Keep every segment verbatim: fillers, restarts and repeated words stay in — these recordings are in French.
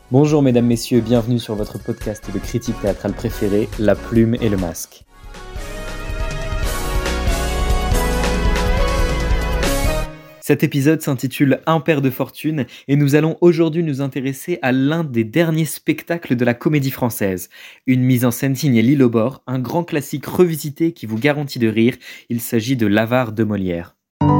Bonjour mesdames, messieurs, bienvenue sur votre podcast de critique théâtrale préféré, La Plume et le Masque. Cet épisode s'intitule Un père de fortune et nous allons aujourd'hui nous intéresser à l'un des derniers spectacles de la comédie française. Une mise en scène signée Lille Bord, un grand classique revisité qui vous garantit de rire. Il s'agit de L'Avare de Molière.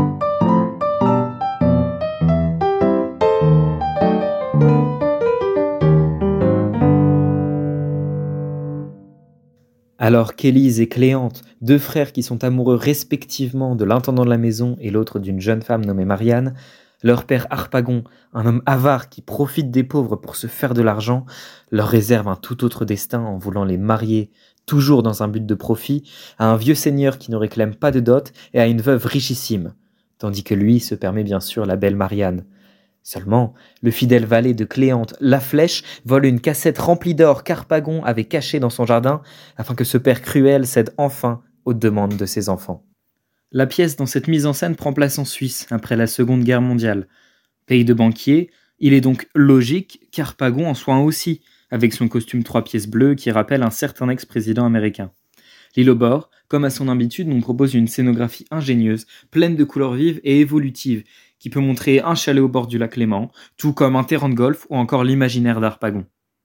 Alors qu'Élise et Cléante, deux frères qui sont amoureux respectivement de l'intendant de la maison et l'autre d'une jeune femme nommée Marianne, leur père Harpagon, un homme avare qui profite des pauvres pour se faire de l'argent, leur réserve un tout autre destin en voulant les marier, toujours dans un but de profit, à un vieux seigneur qui ne réclame pas de dot et à une veuve richissime, tandis que lui se permet bien sûr la belle Marianne. Seulement, le fidèle valet de Cléante, La Flèche, vole une cassette remplie d'or qu'Harpagon avait cachée dans son jardin, afin que ce père cruel cède enfin aux demandes de ses enfants. La pièce dans cette mise en scène prend place en Suisse, après la Seconde Guerre mondiale. Pays de banquiers, il est donc logique qu'Harpagon en soit un aussi, avec son costume trois pièces bleues qui rappelle un certain ex-président américain. L'île au bord, comme à son habitude, nous propose une scénographie ingénieuse, pleine de couleurs vives et évolutives, qui peut montrer un chalet au bord du lac Léman, tout comme un terrain de golf ou encore l'imaginaire d'Harpagon.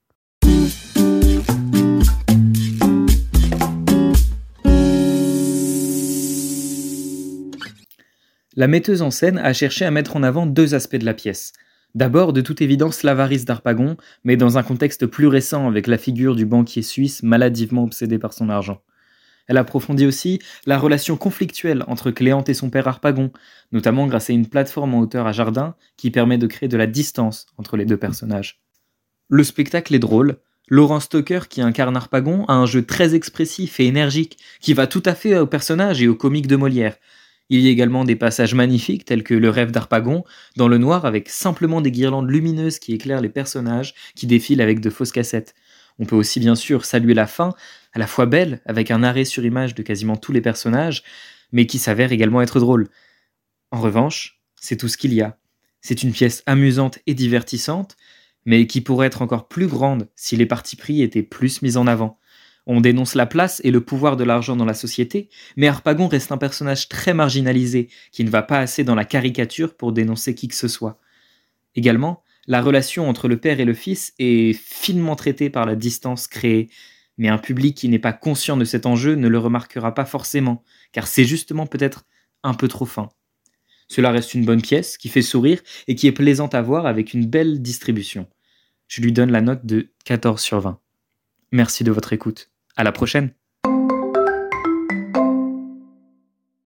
La metteuse en scène a cherché à mettre en avant deux aspects de la pièce. D'abord, de toute évidence, l'avarice d'Harpagon, mais dans un contexte plus récent avec la figure du banquier suisse maladivement obsédé par son argent. Elle approfondit aussi la relation conflictuelle entre Cléante et son père Harpagon, notamment grâce à une plateforme en hauteur à jardin qui permet de créer de la distance entre les deux personnages. Le spectacle est drôle. Laurent Stocker, qui incarne Harpagon, a un jeu très expressif et énergique qui va tout à fait au personnage et au comique de Molière. Il y a également des passages magnifiques tels que le rêve d'Harpagon, dans le noir avec simplement des guirlandes lumineuses qui éclairent les personnages qui défilent avec de fausses cassettes. On peut aussi bien sûr saluer la fin, à la fois belle, avec un arrêt sur image de quasiment tous les personnages, mais qui s'avère également être drôle. En revanche, c'est tout ce qu'il y a. C'est une pièce amusante et divertissante, mais qui pourrait être encore plus grande si les partis pris étaient plus mis en avant. On dénonce la place et le pouvoir de l'argent dans la société, mais Harpagon reste un personnage très marginalisé, qui ne va pas assez dans la caricature pour dénoncer qui que ce soit. Également, la relation entre le père et le fils est finement traitée par la distance créée, mais un public qui n'est pas conscient de cet enjeu ne le remarquera pas forcément, car c'est justement peut-être un peu trop fin. Cela reste une bonne pièce, qui fait sourire et qui est plaisante à voir avec une belle distribution. Je lui donne la note de quatorze sur vingt. Merci de votre écoute. À la prochaine!